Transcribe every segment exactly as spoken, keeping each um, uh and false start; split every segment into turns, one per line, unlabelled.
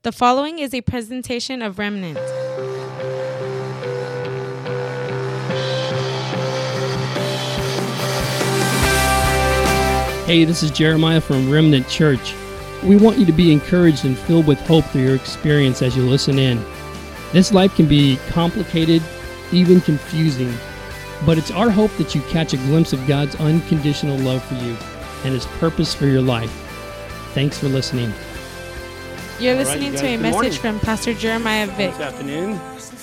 The following is a presentation of Remnant.
Hey, this is Jeremiah from Remnant Church. We want you to be encouraged and filled with hope through your experience as you listen in. This life can be complicated, even confusing, but it's our hope that you catch a glimpse of God's unconditional love for you and His purpose for your life. Thanks for listening.
You're
All right,
listening
you guys,
to a
good
message
morning.
from Pastor Jeremiah Vick.
This afternoon.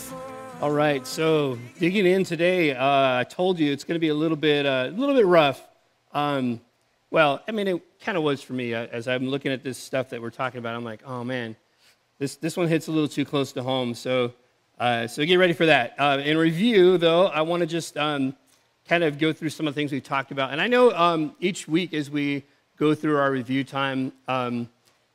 All right, so digging in today, uh, I told you it's going to be a little bit, uh, a little bit rough. Um, well, I mean, it kind of was for me uh, as I'm looking at this stuff that we're talking about. I'm like, oh man, this this one hits a little too close to home. So, uh, so get ready for that. Uh, in review, though, I want to just um, kind of go through some of the things we talked about. And I know um, each week as we go through our review time. Um,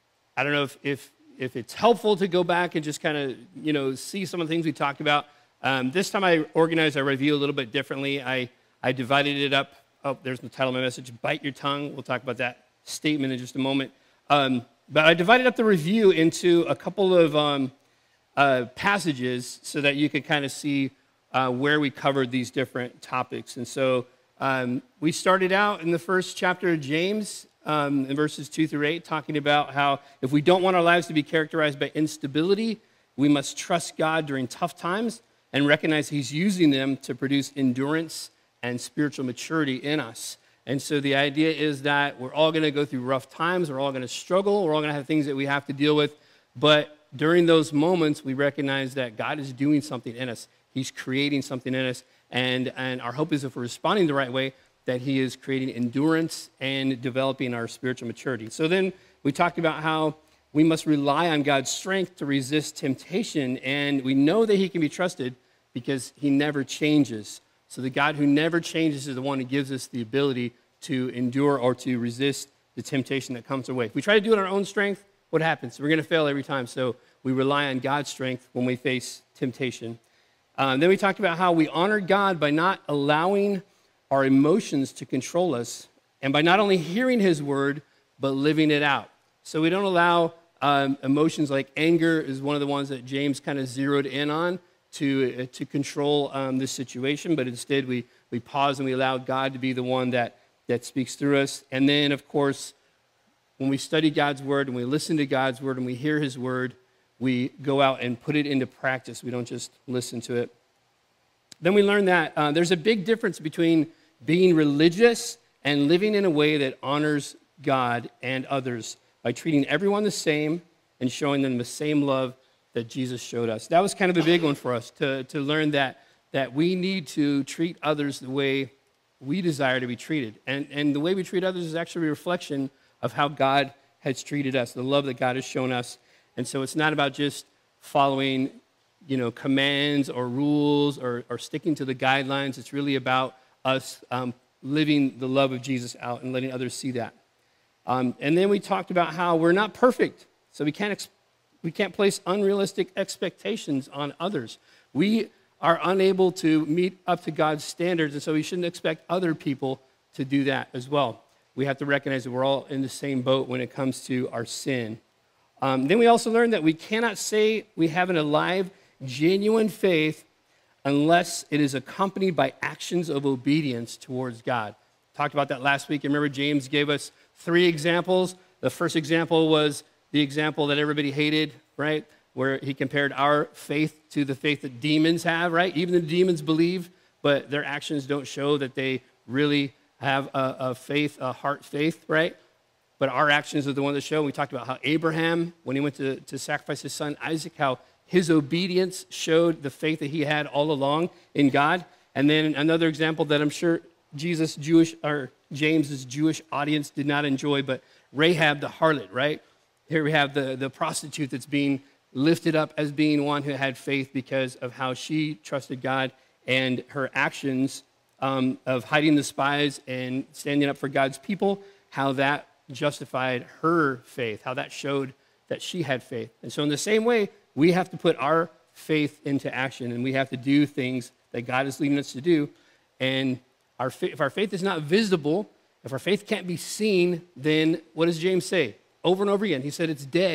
I don't know if, if if it's helpful to go back and just kind of, you know, see some of the things we talked about. Um, this time I organized our review a little bit differently. I, I divided it up. Oh, there's the title of my message, Bite Your Tongue. We'll talk about that statement in just a moment. Um, but I divided up the review into a couple of um, uh, passages so that you could kind of see uh, where we covered these different topics. And so um, we started out in the first chapter of James, Um, in verses two through eight, talking about how if we don't want our lives to be characterized by instability, we must trust God during tough times and recognize He's using them to produce endurance and spiritual maturity in us. And so the idea is that we're all going to go through rough times, we're all going to struggle, we're all going to have things that we have to deal with, but during those moments, we recognize that God is doing something in us. He's creating something in us, and, and our hope is if we're responding the right way, that He is creating endurance and developing our spiritual maturity. So then we talked about how we must rely on God's strength to resist temptation, and we know that He can be trusted because He never changes. So the God who never changes is the one who gives us the ability to endure or to resist the temptation that comes our way. If we try to do it on our own strength, what happens? We're going to fail every time. So we rely on God's strength when we face temptation. Um, then we talked about how we honor God by not allowing our emotions to control us, and by not only hearing His word, but living it out. So we don't allow um, emotions like anger is one of the ones that James kind of zeroed in on to, uh, to control um, this situation, but instead we, we pause and we allow God to be the one that, that speaks through us. And then, of course, when we study God's word and we listen to God's word and we hear His word, we go out and put it into practice. We don't just listen to it. Then we learn that uh, there's a big difference between being religious and living in a way that honors God and others by treating everyone the same and showing them the same love that Jesus showed us. That was kind of a big one for us, to, to learn that, that we need to treat others the way we desire to be treated. And, and the way we treat others is actually a reflection of how God has treated us, the love that God has shown us. And so it's not about just following, you know, commands or rules or, or sticking to the guidelines. It's really about us um, living the love of Jesus out and letting others see that. Um, and then we talked about how we're not perfect, so we can't ex- we can't place unrealistic expectations on others. We are unable to meet up to God's standards, and so we shouldn't expect other people to do that as well. We have to recognize that we're all in the same boat when it comes to our sin. Um, then we also learned that we cannot say we have an alive, genuine faith unless it is accompanied by actions of obedience towards God. Talked about that last week. Remember, James gave us three examples. The first example was the example that everybody hated, right? Where he compared our faith to the faith that demons have, right? Even the demons believe, but their actions don't show that they really have a, a faith, a heart faith, right? But our actions are the ones that show. We talked about how Abraham, when he went to, to sacrifice his son Isaac, how his obedience showed the faith that he had all along in God. And then another example that I'm sure Jesus' Jewish, or James's Jewish audience did not enjoy, but Rahab the harlot, right? Here we have the, the prostitute that's being lifted up as being one who had faith because of how she trusted God and her actions um, of hiding the spies and standing up for God's people, how that justified her faith, how that showed that she had faith. And so in the same way, we have to put our faith into action, and we have to do things that God is leading us to do. And our fa- if our faith is not visible, if our faith can't be seen, then what does James say? Over and over again, he said it's dead.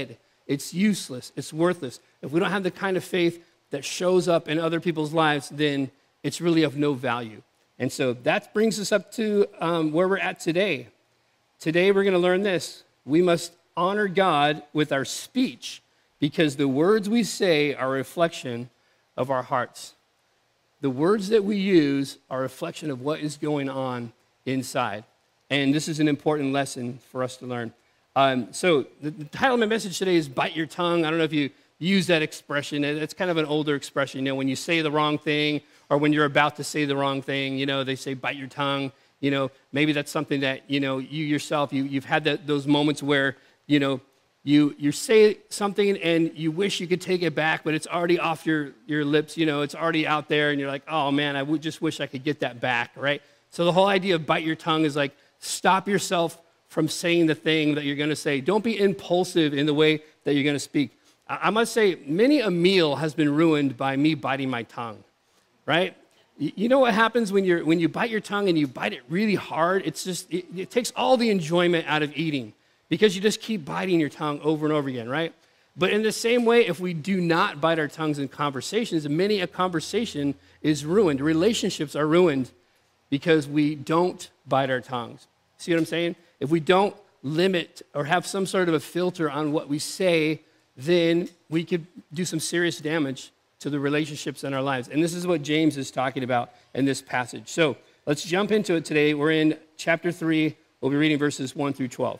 it's useless, it's worthless. If we don't have the kind of faith that shows up in other people's lives, then it's really of no value. And so that brings us up to um, where we're at today. Today we're going to learn this. We must honor God with our speech because the words we say are a reflection of our hearts. The words that we use are a reflection of what is going on inside. And this is an important lesson for us to learn. Um, so the, the title of my message today is Bite Your Tongue. I don't know if you use that expression. It's kind of an older expression. You know, when you say the wrong thing or when you're about to say the wrong thing, you know, they say bite your tongue. You know, maybe that's something that, you know, you yourself, you, you've had that, those moments where, you know, you you say something and you wish you could take it back, but it's already off your, your lips. You know, it's already out there and you're like, oh man, I would just wish I could get that back, right? So the whole idea of bite your tongue is like, stop yourself from saying the thing that you're going to say. Don't be impulsive in the way that you're going to speak. I must say, many a meal has been ruined by me biting my tongue, right? You know what happens when, you're, when you bite your tongue and you bite it really hard? It's just, it, it takes all the enjoyment out of eating because you just keep biting your tongue over and over again, right? But in the same way, if we do not bite our tongues in conversations, many a conversation is ruined. Relationships are ruined because we don't bite our tongues. See what I'm saying? If we don't limit or have some sort of a filter on what we say, then we could do some serious damage to the relationships in our lives. And this is what James is talking about in this passage. So let's jump into it today. We're in chapter three. We'll be reading verses one through twelve.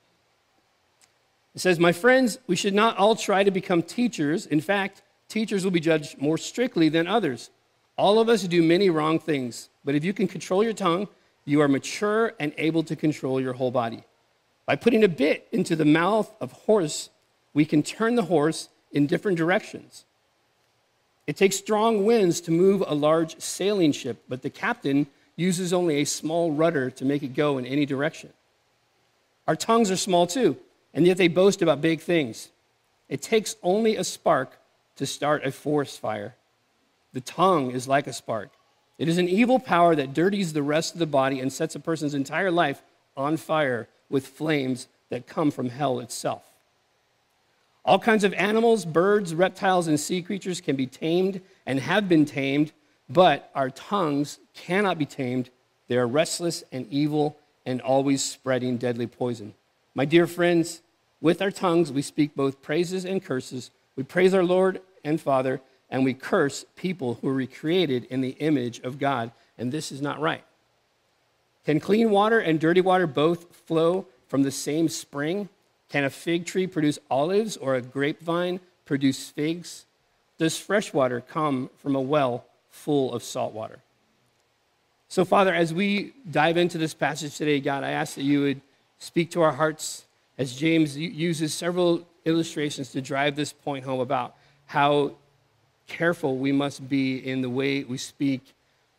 It says, "My friends, we should not all try to become teachers. In fact, teachers will be judged more strictly than others. All of us do many wrong things, but if you can control your tongue, you are mature and able to control your whole body. By putting a bit into the mouth of a horse, we can turn the horse in different directions. It takes strong winds to move a large sailing ship, but the captain uses only a small rudder to make it go in any direction. Our tongues are small too, and yet they boast about big things. It takes only a spark to start a forest fire. The tongue is like a spark. It is an evil power that dirties the rest of the body and sets a person's entire life on fire with flames that come from hell itself. All kinds of animals, birds, reptiles, and sea creatures can be tamed and have been tamed, but our tongues cannot be tamed. They are restless and evil and always spreading deadly poison. My dear friends, with our tongues we speak both praises and curses. We praise our Lord and Father, and we curse people who were created in the image of God, and this is not right. Can clean water and dirty water both flow from the same spring? Can a fig tree produce olives or a grapevine produce figs? Does fresh water come from a well full of salt water?" So, Father, as we dive into this passage today, God, I ask that you would speak to our hearts as James uses several illustrations to drive this point home about how careful we must be in the way we speak,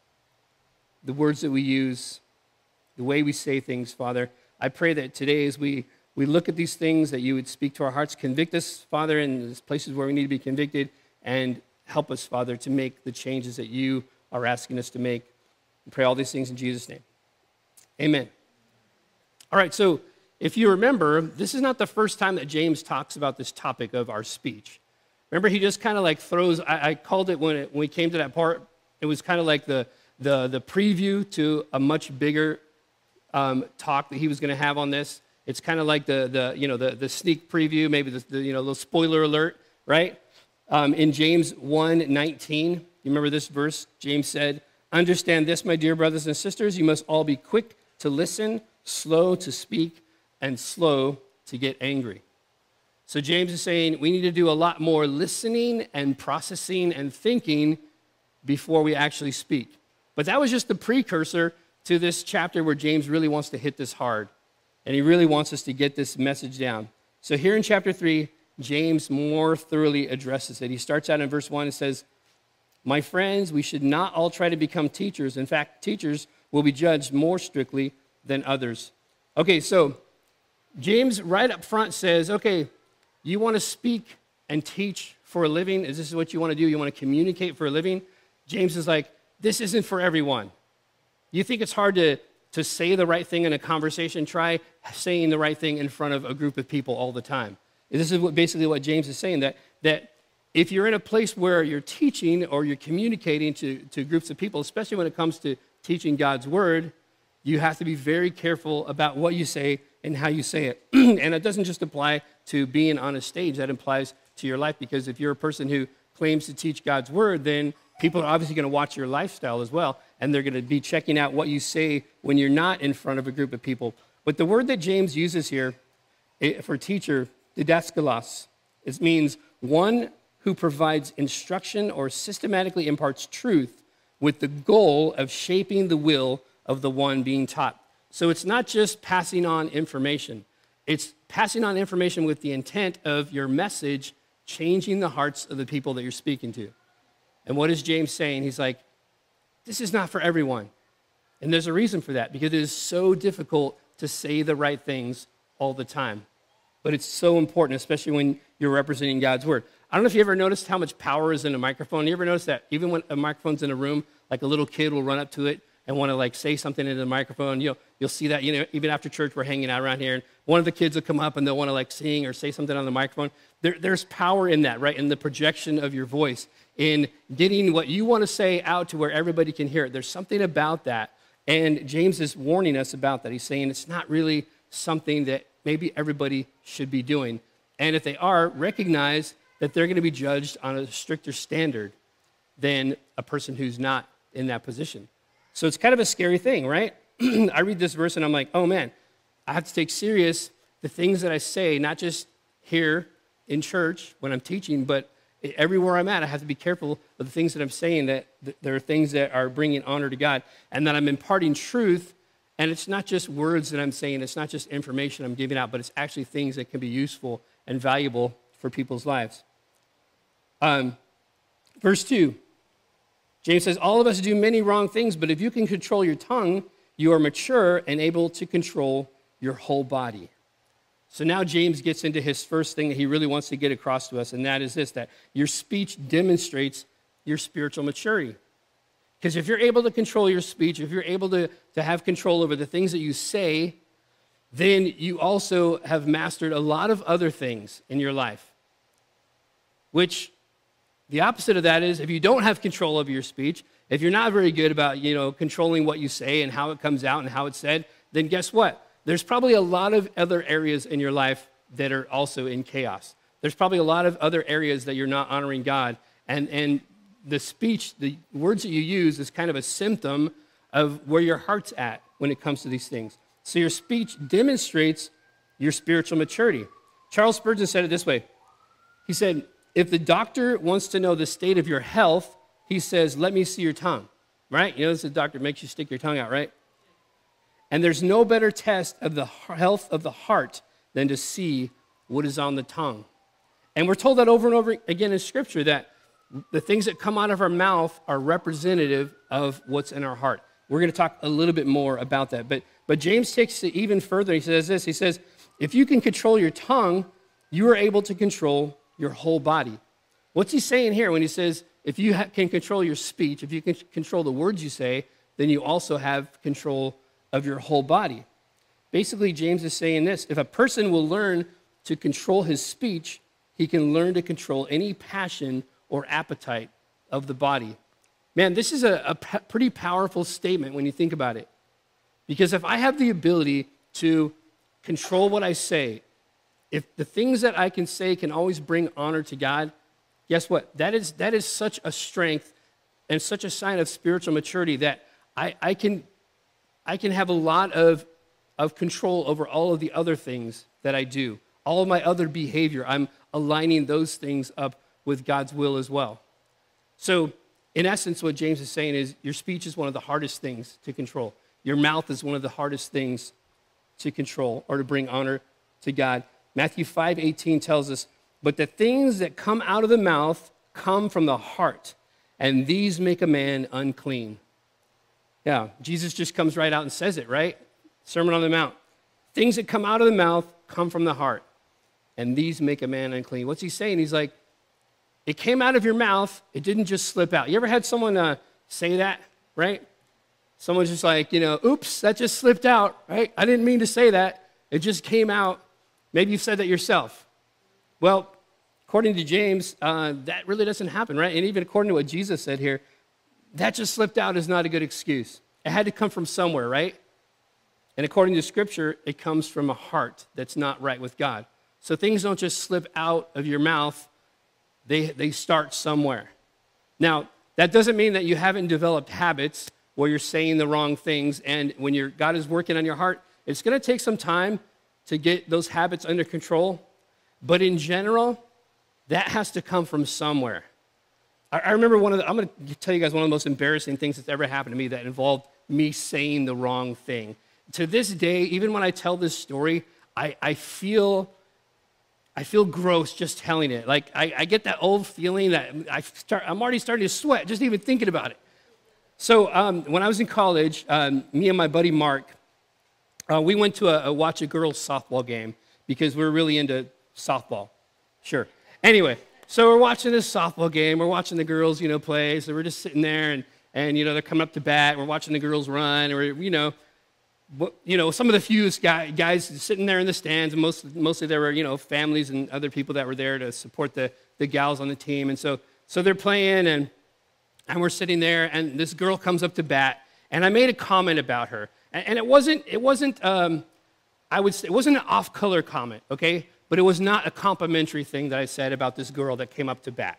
the words that we use, the way we say things, Father. I pray that today as we, we look at these things, that you would speak to our hearts, convict us, Father, in the places where we need to be convicted, and help us, Father, to make the changes that you are asking us to make. We pray all these things in Jesus' name. Amen. All right, so if you remember, this is not the first time that James talks about this topic of our speech. Remember, he just kind of like throws, I, I called it when, it when we came to that part, it was kind of like the, the, the preview to a much bigger um, talk that he was going to have on this. It's kind of like the, the, you know, the, the sneak preview, maybe the, the you know, little spoiler alert, right? Um, in James one nineteen, you remember this verse? James said, "Understand this, my dear brothers and sisters, you must all be quick to listen, slow to speak, and slow to get angry." So James is saying we need to do a lot more listening and processing and thinking before we actually speak. But that was just the precursor to this chapter where James really wants to hit this hard. And he really wants us to get this message down. So here in chapter three, James more thoroughly addresses it. He starts out in verse one and says, "My friends, we should not all try to become teachers. In fact, teachers will be judged more strictly than others." Okay, so James right up front says, okay, you want to speak and teach for a living? Is this what you want to do? You want to communicate for a living? James is like, this isn't for everyone. You think it's hard to, to say the right thing in a conversation? Try saying the right thing in front of a group of people all the time. This is what, basically what James is saying, that, that if you're in a place where you're teaching or you're communicating to, to groups of people, especially when it comes to teaching God's word, you have to be very careful about what you say and how you say it. And it doesn't just apply to being on a stage. That applies to your life, because if you're a person who claims to teach God's word, then people are obviously going to watch your lifestyle as well, and they're going to be checking out what you say when you're not in front of a group of people. But the word that James uses here for teacher, didaskalos, it means one who provides instruction or systematically imparts truth with the goal of shaping the will of the one being taught. So it's not just passing on information. It's passing on information with the intent of your message changing the hearts of the people that you're speaking to. And what is James saying? He's like, this is not for everyone. And there's a reason for that, because it is so difficult to say the right things all the time. But it's so important, especially when you're representing God's word. I don't know if you ever noticed how much power is in a microphone. You ever notice that even when a microphone's in a room, like a little kid will run up to it and want to like say something into the microphone? You know, you'll see that, you know, even after church, we're hanging out around here, and one of the kids will come up and they'll want to like sing or say something on the microphone. There, there's power in that, right? In the projection of your voice, in getting what you want to say out to where everybody can hear it. There's something about that. And James is warning us about that. He's saying it's not really something that maybe everybody should be doing. And if they are, recognize that they're going to be judged on a stricter standard than a person who's not in that position. So it's kind of a scary thing, right? I read this verse and I'm like, oh man, I have to take serious the things that I say, not just here in church when I'm teaching, but everywhere I'm at. I have to be careful of the things that I'm saying, that there are things that are bringing honor to God, and that I'm imparting truth. And it's not just words that I'm saying, it's not just information I'm giving out, but it's actually things that can be useful and valuable for people's lives. Um, verse two, James says, all of us do many wrong things, but if you can control your tongue, you are mature and able to control your whole body. So now James gets into his first thing that he really wants to get across to us, and that is this, that your speech demonstrates your spiritual maturity. Because if you're able to control your speech, if you're able to, to have control over the things that you say, then you also have mastered a lot of other things in your life. Which, the opposite of that is, if you don't have control over your speech, if you're not very good about, you know, controlling what you say and how it comes out and how it's said, then guess what? There's probably a lot of other areas in your life that are also in chaos. There's probably a lot of other areas that you're not honoring God. And, and the speech, the words that you use is kind of a symptom of where your heart's at when it comes to these things. So your speech demonstrates your spiritual maturity. Charles Spurgeon said it this way. He said, if the doctor wants to know the state of your health, he says, let me see your tongue, right? You know, this is the doctor makes you stick your tongue out, right? And there's no better test of the health of the heart than to see what is on the tongue. And we're told that over and over again in Scripture, that the things that come out of our mouth are representative of what's in our heart. We're going to talk a little bit more about that. But, but James takes it even further. He says this. He says, if you can control your tongue, you are able to control your whole body. What's he saying here when he says, if you ha- can control your speech, if you can control the words you say, then you also have control of your whole body. Basically, James is saying this. If a person will learn to control his speech, he can learn to control any passion or appetite of the body. Man, this is a, a p- pretty powerful statement when you think about it. Because if I have the ability to control what I say, if the things that I can say can always bring honor to God, guess what? That is, that is such a strength and such a sign of spiritual maturity that I, I can... I can have a lot of, of control over all of the other things that I do. All of my other behavior, I'm aligning those things up with God's will as well. So, in essence, what James is saying is your speech is one of the hardest things to control. Your mouth is one of the hardest things to control or to bring honor to God. Matthew five eighteen tells us, but the things that come out of the mouth come from the heart, and these make a man unclean. Yeah, Jesus just comes right out and says it, right? Sermon on the Mount. Things that come out of the mouth come from the heart, and these make a man unclean. What's he saying? He's like, it came out of your mouth. It didn't just slip out. You ever had someone uh, say that, right? Someone's just like, you know, oops, that just slipped out, right? I didn't mean to say that. It just came out. Maybe you've said that yourself. Well, according to James, uh, that really doesn't happen, right? And even according to what Jesus said here, that just slipped out is not a good excuse. It had to come from somewhere, right? And according to Scripture, it comes from a heart that's not right with God. So things don't just slip out of your mouth. They, they start somewhere. Now, that doesn't mean that you haven't developed habits where you're saying the wrong things. And when you're, God is working on your heart, it's going to take some time to get those habits under control. But in general, that has to come from somewhere. I, I remember one of the, I'm going to tell you guys one of the most embarrassing things that's ever happened to me that involved me saying the wrong thing. To this day, even when I tell this story, I, I feel I feel gross just telling it. Like, I, I get that old feeling that I start, I'm already starting to sweat just even thinking about it. So um, when I was in college, um, me and my buddy Mark, uh, we went to a, a watch a girls' softball game because we were really into softball. Sure. Anyway, so we're watching this softball game. We're watching the girls, you know, play. So we're just sitting there, and, and you know, they're coming up to bat. We're watching the girls run. And we're, you know, you know, some of the few guy, guys sitting there in the stands, and most, mostly there were, you know, families and other people that were there to support the, the gals on the team. And so, so they're playing, and, and we're sitting there, and this girl comes up to bat, and I made a comment about her. And, and it wasn't, it wasn't, um, I would say, it wasn't an off-color comment, okay? But it was not a complimentary thing that I said about this girl that came up to bat.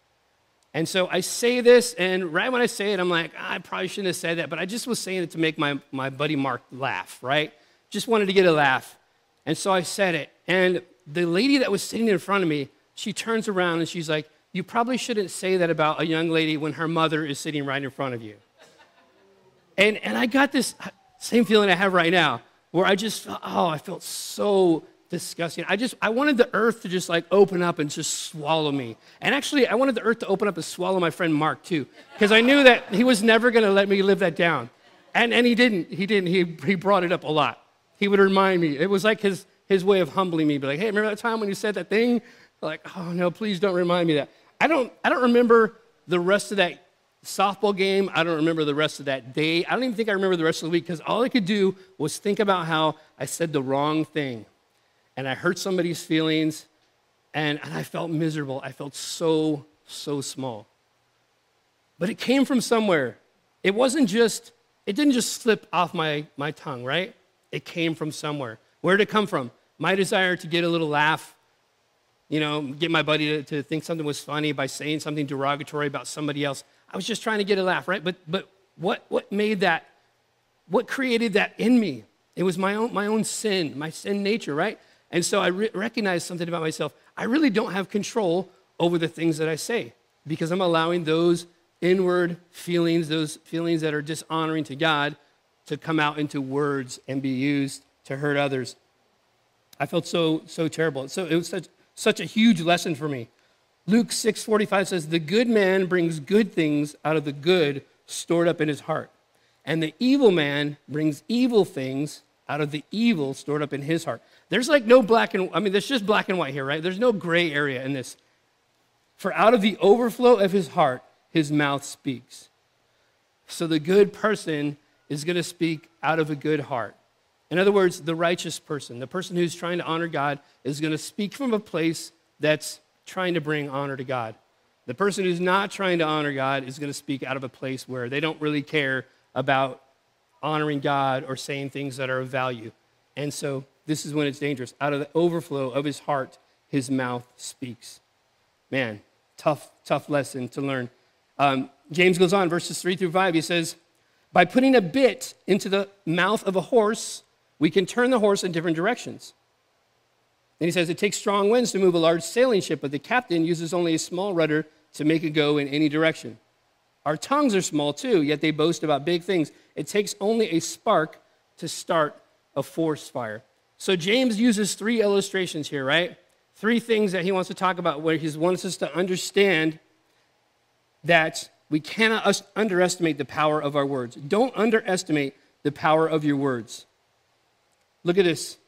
And so I say this, and right when I say it, I'm like, ah, I probably shouldn't have said that, but I just was saying it to make my, my buddy Mark laugh, right? Just wanted to get a laugh. And so I said it, and the lady that was sitting in front of me, she turns around and she's like, you probably shouldn't say that about a young lady when her mother is sitting right in front of you. And, and I got this same feeling I have right now, where I just felt, oh, I felt so disgusting. I just, I wanted the earth to just like open up and just swallow me. And actually, I wanted the earth to open up and swallow my friend Mark too, because I knew that he was never going to let me live that down. And, and he didn't. He didn't. He, he brought it up a lot. He would remind me. It was like his, his way of humbling me, be like, hey, remember that time when you said that thing? Like, oh, no, please don't remind me that. I don't, I don't remember the rest of that softball game. I don't remember the rest of that day. I don't even think I remember the rest of the week, because all I could do was think about how I said the wrong thing. And I hurt somebody's feelings, and, and I felt miserable. I felt so, so small. But it came from somewhere. It wasn't just, it didn't just slip off my, my tongue, right? It came from somewhere. Where did it come from? My desire to get a little laugh, you know, get my buddy to, to think something was funny by saying something derogatory about somebody else. I was just trying to get a laugh, right? But, but what, what made that, what created that in me? It was my own, my own sin, my sin nature, right? And so I re- recognized something about myself. I really don't have control over the things that I say, because I'm allowing those inward feelings, those feelings that are dishonoring to God, to come out into words and be used to hurt others. I felt so, so terrible. So it was such, such a huge lesson for me. Luke six forty-five says, the good man brings good things out of the good stored up in his heart, and the evil man brings evil things out of the evil stored up in his heart. There's like no black and, I mean, there's just black and white here, right? There's no gray area in this. For out of the overflow of his heart, his mouth speaks. So the good person is going to speak out of a good heart. In other words, the righteous person, the person who's trying to honor God, is going to speak from a place that's trying to bring honor to God. The person who's not trying to honor God is going to speak out of a place where they don't really care about honoring God or saying things that are of value. And so this is when it's dangerous. Out of the overflow of his heart, his mouth speaks. Man, tough, tough lesson to learn. Um, James goes on, verses three through five, he says, by putting a bit into the mouth of a horse, we can turn the horse in different directions. And he says, it takes strong winds to move a large sailing ship, but the captain uses only a small rudder to make it go in any direction. Our tongues are small too, yet they boast about big things. It takes only a spark to start a forest fire. So James uses three illustrations here, right? Three things that he wants to talk about, where he wants us to understand that we cannot underestimate the power of our words. Don't underestimate the power of your words. Look at this.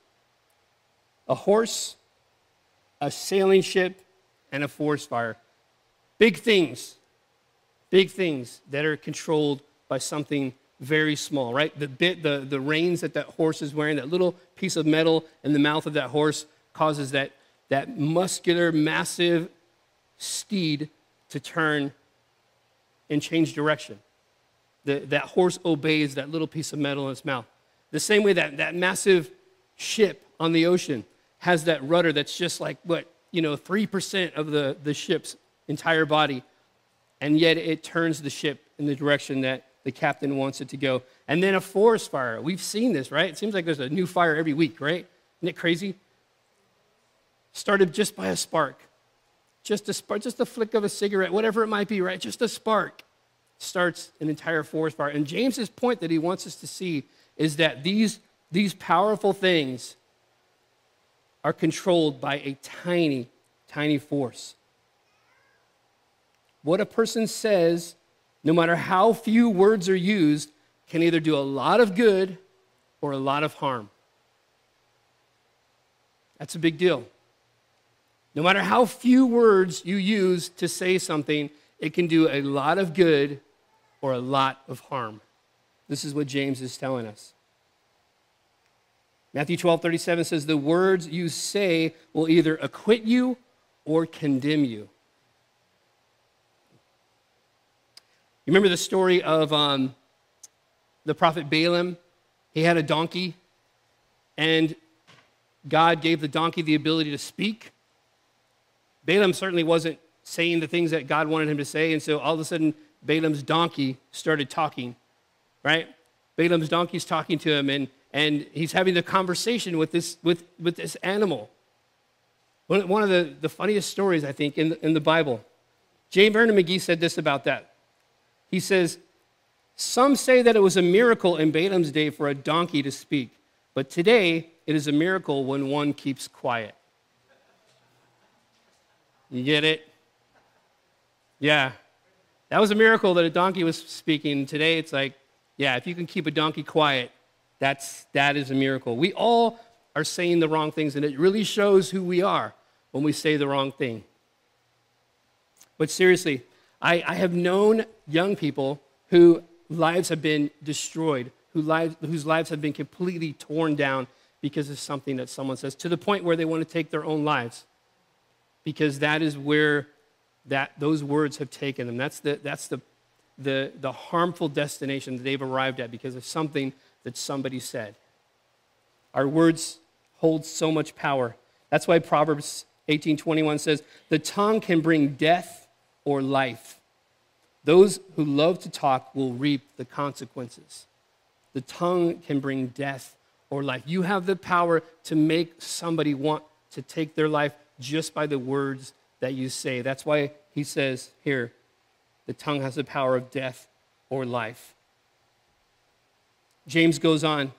A horse, a sailing ship, and a forest fire. Big things. Big things that are controlled by something very small, right? The bit, the, the reins that that horse is wearing, that little piece of metal in the mouth of that horse causes that, that muscular, massive steed to turn and change direction. The, that horse obeys that little piece of metal in its mouth. The same way that that massive ship on the ocean has that rudder that's just like, what, you know, three percent of the, the ship's entire body, and yet it turns the ship in the direction that the captain wants it to go. And then a forest fire. We've seen this, right? It seems like there's a new fire every week, right? Isn't it crazy? Started just by a spark. Just a spark, just a flick of a cigarette, whatever it might be, right? Just a spark starts an entire forest fire. And James's point that he wants us to see is that these, these powerful things are controlled by a tiny, tiny force. What a person says, no matter how few words are used, can either do a lot of good or a lot of harm. That's a big deal. No matter how few words you use to say something, it can do a lot of good or a lot of harm. This is what James is telling us. Matthew twelve thirty-seven says, the words you say will either acquit you or condemn you. You remember the story of um, the prophet Balaam? He had a donkey, and God gave the donkey the ability to speak. Balaam certainly wasn't saying the things that God wanted him to say, and so all of a sudden, Balaam's donkey started talking, right? Balaam's donkey's talking to him, and, and he's having a conversation with this, with, with this animal. One, one of the, the funniest stories, I think, in the, in the Bible. J. Vernon McGee said this about that. He says, some say that it was a miracle in Balaam's day for a donkey to speak, but today it is a miracle when one keeps quiet. You get it? Yeah. That was a miracle that a donkey was speaking. Today it's like, yeah, if you can keep a donkey quiet, that's, that is a miracle. We all are saying the wrong things, and it really shows who we are when we say the wrong thing. But seriously, I, I have known young people whose lives have been destroyed, who lives, whose lives have been completely torn down because of something that someone says, to the point where they want to take their own lives, because that is where that those words have taken them. That's the, that's the, the, the harmful destination that they've arrived at because of something that somebody said. Our words hold so much power. That's why Proverbs eighteen twenty-one says, the tongue can bring death or life. Those who love to talk will reap the consequences. The tongue can bring death or life. You have the power to make somebody want to take their life just by the words that you say. That's why he says here, the tongue has the power of death or life. James goes on,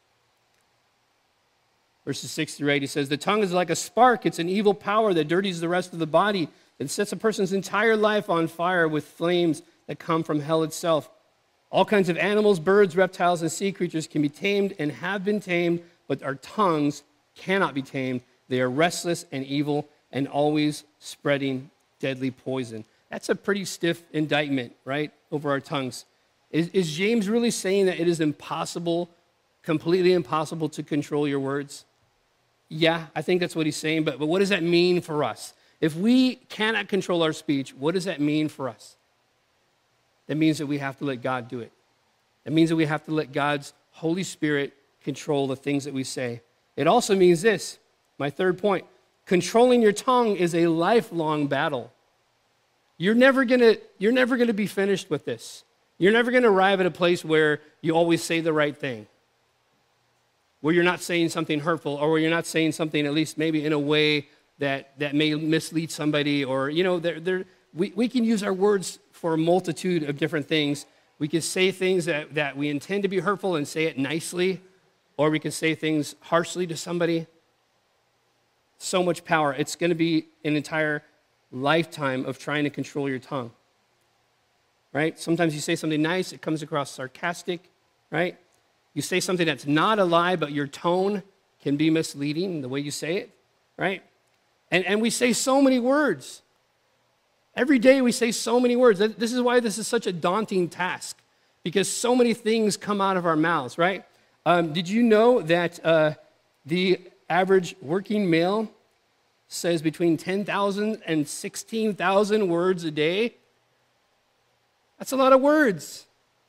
verses six through eight, he says, the tongue is like a spark. It's an evil power that dirties the rest of the body. It sets a person's entire life on fire with flames that come from hell itself. All kinds of animals, birds, reptiles, and sea creatures can be tamed and have been tamed, but our tongues cannot be tamed. They are restless and evil and always spreading deadly poison. That's a pretty stiff indictment, right, over our tongues. Is, is James really saying that it is impossible, completely impossible to control your words? Yeah, I think that's what he's saying, but, but what does that mean for us? If we cannot control our speech, what does that mean for us? That means that we have to let God do it. That means that we have to let God's Holy Spirit control the things that we say. It also means this, my third point. Controlling your tongue is a lifelong battle. You're never gonna, you're never gonna be finished with this. You're never gonna arrive at a place where you always say the right thing, where you're not saying something hurtful, or where you're not saying something at least maybe in a way that, that may mislead somebody, or, you know, they're, they're, we, we can use our words for a multitude of different things. We can say things that, that we intend to be hurtful and say it nicely, or we can say things harshly to somebody. So much power. It's going to be an entire lifetime of trying to control your tongue, right? Sometimes you say something nice, it comes across sarcastic, right? You say something that's not a lie, but your tone can be misleading, the way you say it, right? And, and we say so many words. Every day we say so many words. This is why this is such a daunting task, because so many things come out of our mouths, right? Um, did you know that uh, the average working male says between ten thousand and sixteen thousand words a day. That's a lot of words.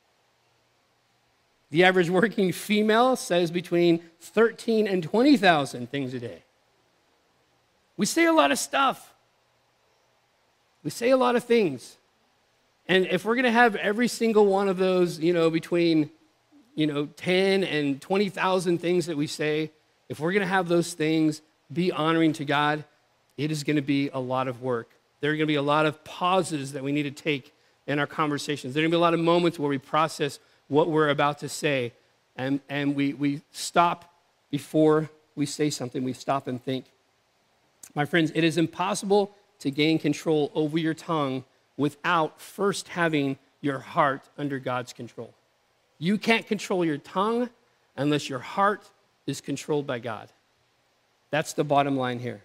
The average working female says between thirteen and twenty thousand things a day. We say a lot of stuff. We say a lot of things. And if we're going to have every single one of those, you know, between, you know, ten and twenty thousand things that we say, if we're going to have those things be honoring to God, it is going to be a lot of work. There are going to be a lot of pauses that we need to take in our conversations. There are going to be a lot of moments where we process what we're about to say, and, and we, we stop before we say something. We stop and think. My friends, it is impossible to gain control over your tongue without first having your heart under God's control. You can't control your tongue unless your heart is controlled by God. That's the bottom line here.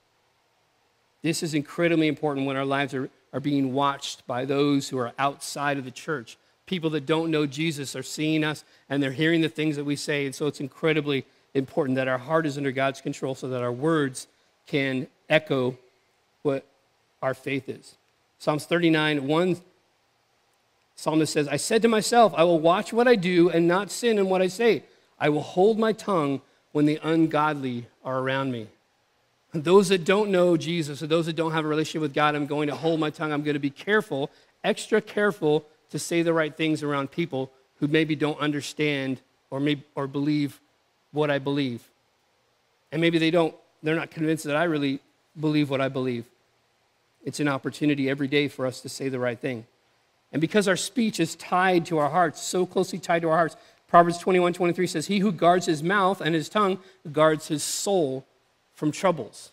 This is incredibly important when our lives are, are being watched by those who are outside of the church. People that don't know Jesus are seeing us and they're hearing the things that we say. And so it's incredibly important that our heart is under God's control so that our words can echo what our faith is. Psalms thirty-nine, one psalmist says, I said to myself, I will watch what I do and not sin in what I say. I will hold my tongue when the ungodly are around me. Those that don't know Jesus, or those that don't have a relationship with God, I'm going to hold my tongue. I'm going to be careful, extra careful to say the right things around people who maybe don't understand or maybe or believe what I believe. And maybe they don't, they're not convinced that I really believe what I believe. It's an opportunity every day for us to say the right thing. And because our speech is tied to our hearts, so closely tied to our hearts, Proverbs twenty-one twenty-three says, he who guards his mouth and his tongue guards his soul from troubles.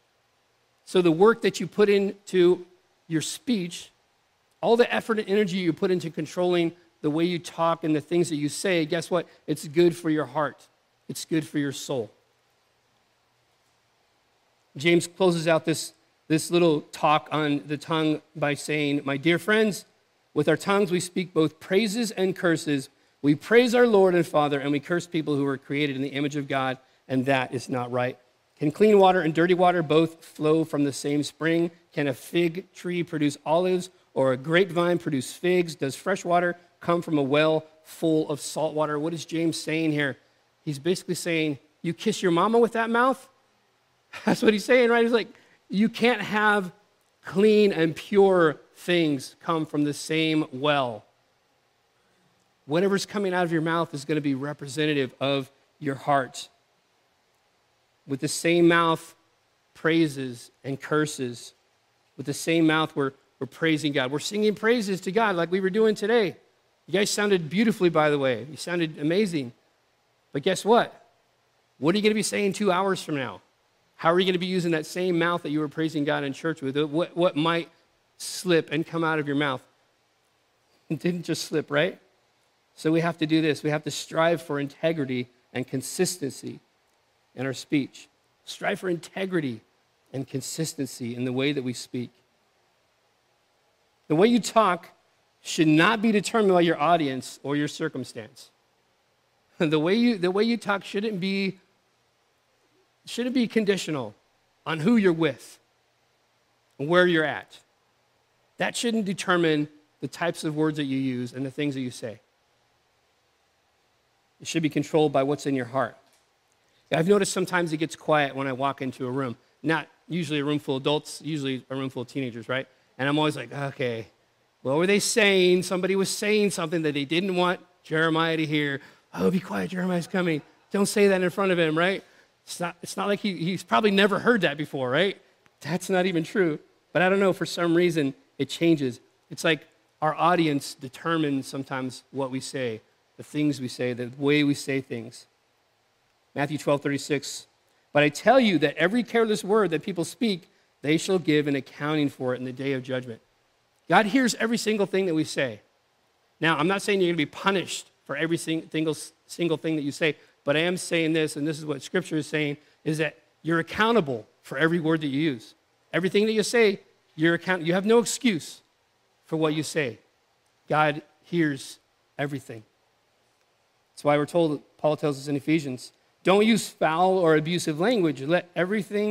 So the work that you put into your speech, all the effort and energy you put into controlling the way you talk and the things that you say, guess what? It's good for your heart. It's good for your soul. James closes out this, this little talk on the tongue by saying, my dear friends, with our tongues we speak both praises and curses. We praise our Lord and Father, and we curse people who were created in the image of God, and that is not right. Can clean water and dirty water both flow from the same spring? Can a fig tree produce olives or a grapevine produce figs? Does fresh water come from a well full of salt water? What is James saying here? He's basically saying, you kiss your mama with that mouth? That's what he's saying, right? He's like, you can't have clean and pure things come from the same well. Whatever's coming out of your mouth is going to be representative of your heart. With the same mouth, praises and curses. With the same mouth, we're, we're praising God. We're singing praises to God like we were doing today. You guys sounded beautifully, by the way. You sounded amazing. But guess what? What are you going to be saying two hours from now? How are you going to be using that same mouth that you were praising God in church with? What, what might slip and come out of your mouth? It didn't just slip, right? So we have to do this. We have to strive for integrity and consistency in our speech. Strive for integrity and consistency in the way that we speak. The way you talk should not be determined by your audience or your circumstance. The way you, the way you talk shouldn't be, shouldn't be conditional on who you're with and where you're at. That shouldn't determine the types of words that you use and the things that you say. It should be controlled by what's in your heart. I've noticed sometimes it gets quiet when I walk into a room. Not usually a room full of adults, usually a room full of teenagers, right? And I'm always like, okay, what were they saying? Somebody was saying something that they didn't want Jeremiah to hear. Oh, be quiet, Jeremiah's coming. Don't say that in front of him, right? It's not, it's not like he, he's probably never heard that before, right? That's not even true. But I don't know, for some reason, it changes. It's like our audience determines sometimes what we say, the things we say, the way we say things. Matthew twelve thirty-six, but I tell you that every careless word that people speak, they shall give an accounting for it in the day of judgment. God hears every single thing that we say. Now, I'm not saying you're going to be punished for every single, single thing that you say, but I am saying this, and this is what Scripture is saying, is that you're accountable for every word that you use. Everything that you say, you're account- you have no excuse for what you say. God hears everything. That's why we're told, Paul tells us in Ephesians, don't use foul or abusive language. Let everything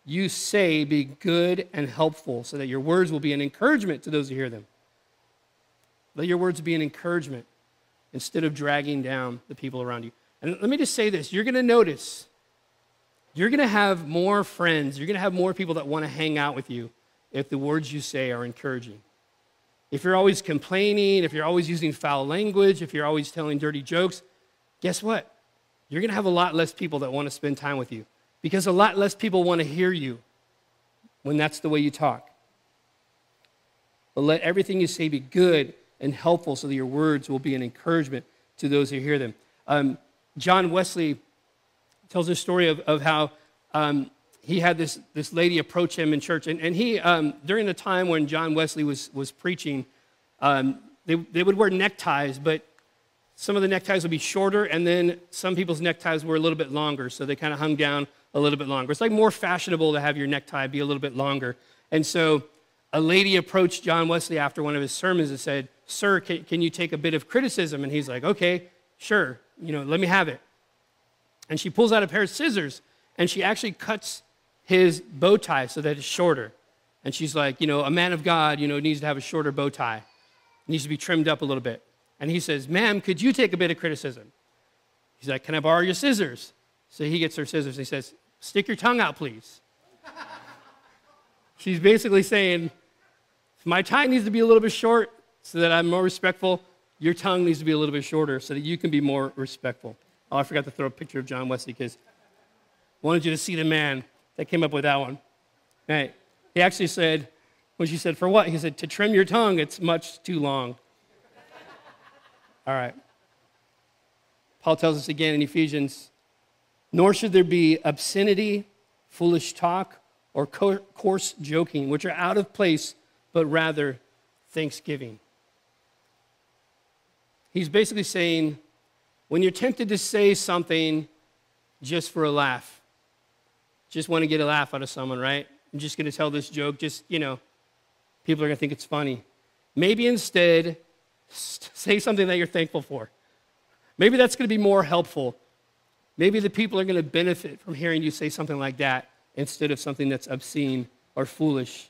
you say be good and helpful, so that your words will be an encouragement to those who hear them. Let your words be an encouragement instead of dragging down the people around you. And let me just say this. You're going to notice, you're going to have more friends, you're going to have more people that want to hang out with you if the words you say are encouraging. If you're always complaining, if you're always using foul language, if you're always telling dirty jokes, guess what? You're going to have a lot less people that want to spend time with you, because a lot less people want to hear you when that's the way you talk. But let everything you say be good and helpful, so that your words will be an encouragement to those who hear them. Um, John Wesley tells a story of, of how um, he had this, this lady approach him in church. And, and he, um, during the time when John Wesley was, was preaching, um, they, they would wear neckties, but some of the neckties would be shorter, and then some people's neckties were a little bit longer, so they kind of hung down a little bit longer. It's like more fashionable to have your necktie be a little bit longer. And so a lady approached John Wesley after one of his sermons and said, "Sir, can, can you take a bit of criticism?" And he's like, "Okay, sure, you know, let me have it." And she pulls out a pair of scissors, and she actually cuts his bow tie so that it's shorter. And she's like, you know, a man of God, you know, needs to have a shorter bow tie. It needs to be trimmed up a little bit. And he says, "Ma'am, could you take a bit of criticism?" He's like, "Can I borrow your scissors?" So he gets her scissors, and he says, "Stick your tongue out, please." She's basically saying, if my tie needs to be a little bit short so that I'm more respectful, your tongue needs to be a little bit shorter so that you can be more respectful. Oh, I forgot to throw a picture of John Wesley, because I wanted you to see the man that came up with that one. Right. He actually said, when she said, "For what?" He said, "To trim your tongue, it's much too long." All right. Paul tells us again in Ephesians, "Nor should there be obscenity, foolish talk, or coarse joking, which are out of place, but rather thanksgiving." He's basically saying, when you're tempted to say something just for a laugh, just want to get a laugh out of someone, right? I'm just going to tell this joke, just, you know, people are going to think it's funny. Maybe instead, say something that you're thankful for. Maybe that's going to be more helpful. Maybe the people are going to benefit from hearing you say something like that instead of something that's obscene or foolish.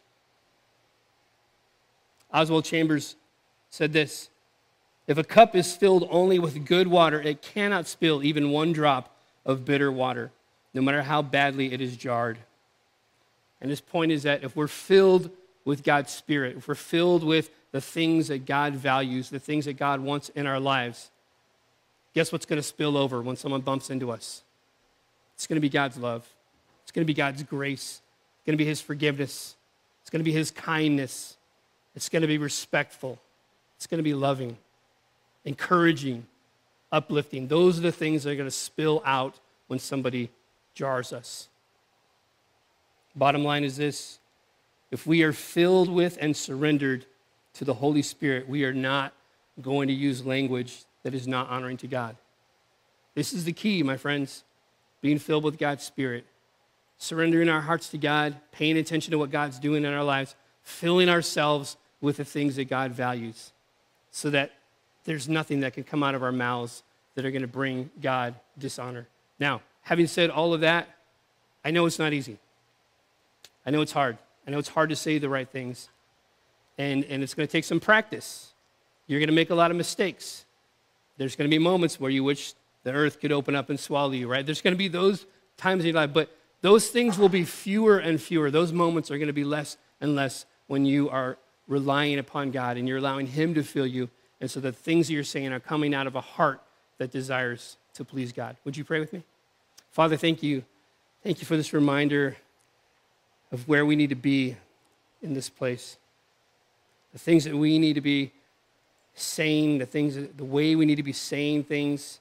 Oswald Chambers said this: "If a cup is filled only with good water, it cannot spill even one drop of bitter water, no matter how badly it is jarred." And his point is that if we're filled with God's Spirit, if we're filled with the things that God values, the things that God wants in our lives, guess what's going to spill over when someone bumps into us? It's going to be God's love. It's going to be God's grace. It's going to be his forgiveness. It's going to be his kindness. It's going to be respectful. It's going to be loving, encouraging, uplifting. Those are the things that are going to spill out when somebody jars us. Bottom line is this: if we are filled with and surrendered to the Holy Spirit, we are not going to use language that is not honoring to God. This is the key, my friends: being filled with God's Spirit, surrendering our hearts to God, paying attention to what God's doing in our lives, filling ourselves with the things that God values, so that there's nothing that can come out of our mouths that are going to bring God dishonor. Now, having said all of that, I know it's not easy. I know it's hard. I know it's hard to say the right things. And, and it's going to take some practice. You're going to make a lot of mistakes. There's going to be moments where you wish the earth could open up and swallow you, right? There's going to be those times in your life, but those things will be fewer and fewer. Those moments are going to be less and less when you are relying upon God and you're allowing him to fill you, and so the things that you're saying are coming out of a heart that desires to please God. Would you pray with me? Father, thank you. Thank you for this reminder of where we need to be in this place. The things that we need to be saying, the things, that, the way we need to be saying things.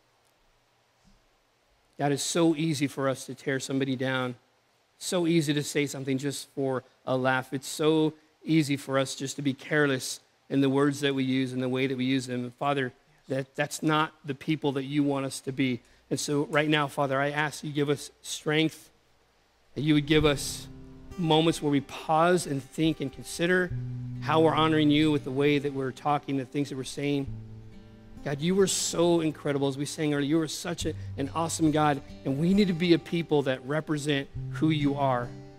God, it's so easy for us to tear somebody down. So easy to say something just for a laugh. It's so easy for us just to be careless in the words that we use and the way that we use them. Father, that, that's not the people that you want us to be. And so right now, Father, I ask you give us strength, that you would give us moments where we pause and think and consider how we're honoring you with the way that we're talking, the things that we're saying. God, you were so incredible. As we sang earlier, you were such a, an awesome God, and we need to be a people that represent who you are.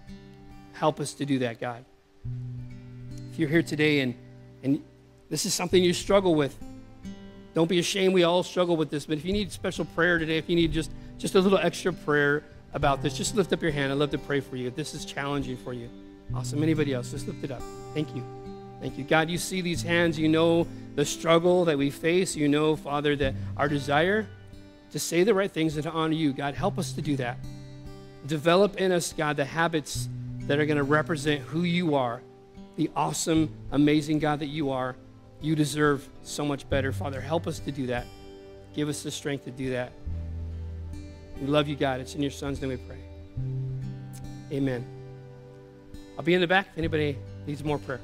Help us to do that, God. If you're here today and, and this is something you struggle with, don't be ashamed. We all struggle with this. But if you need special prayer today, if you need just, just a little extra prayer about this, just lift up your hand. I'd love to pray for you. If this is challenging for you. Awesome. Anybody else, just lift it up. Thank you. Thank you. God, you see these hands. You know the struggle that we face. You know, Father, that our desire to say the right things and to honor you. God, help us to do that. Develop in us, God, the habits that are going to represent who you are, the awesome, amazing God that you are. You deserve so much better. Father, help us to do that. Give us the strength to do that. We love you, God. It's in your Son's name we pray. Amen. I'll be in the back if anybody needs more prayer.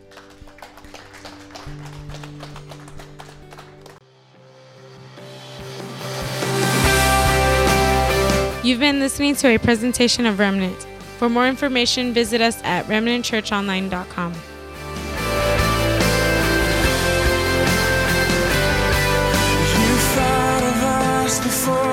You've been listening to a presentation of Remnant. For more information, visit us at remnant church online dot com.
You thought of us before